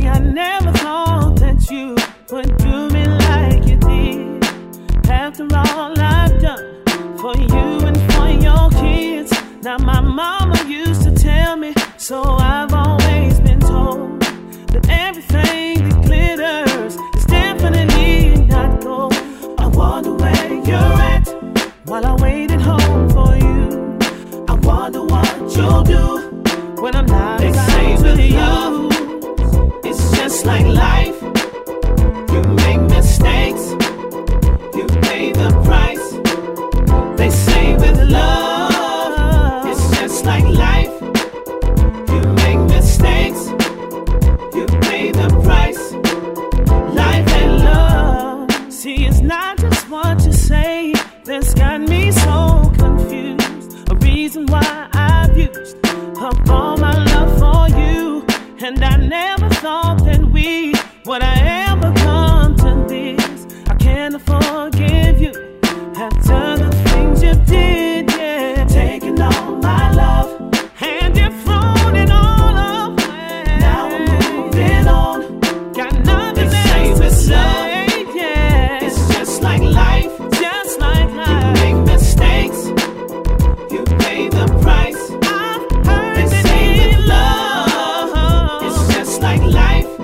I never thought that you would do me like you did. After all I've done for you and for your kids. Now my mama used to tell me, so I've always been told, that everything that glitters is definitely not gold. I wonder where you're at while I wait at home for you. I wonder what you'll do when I'm not around with you. It's just like life. You make mistakes, you pay the price. They say with love, it's just like life. You make mistakes, you pay the price. Life and love. See, it's not just what you say that's got me so confused. A reason why I've used up all my love for you. And I never thought that we would ever come to this. I can't forgive you after the things you did, yeah. Taking all my love and you've thrown it all away. Now I'm moving on, got nothing else to say, yeah. It's just like life, just like life. You make mistakes, you pay the price. I've heard they say with love, it's just like life.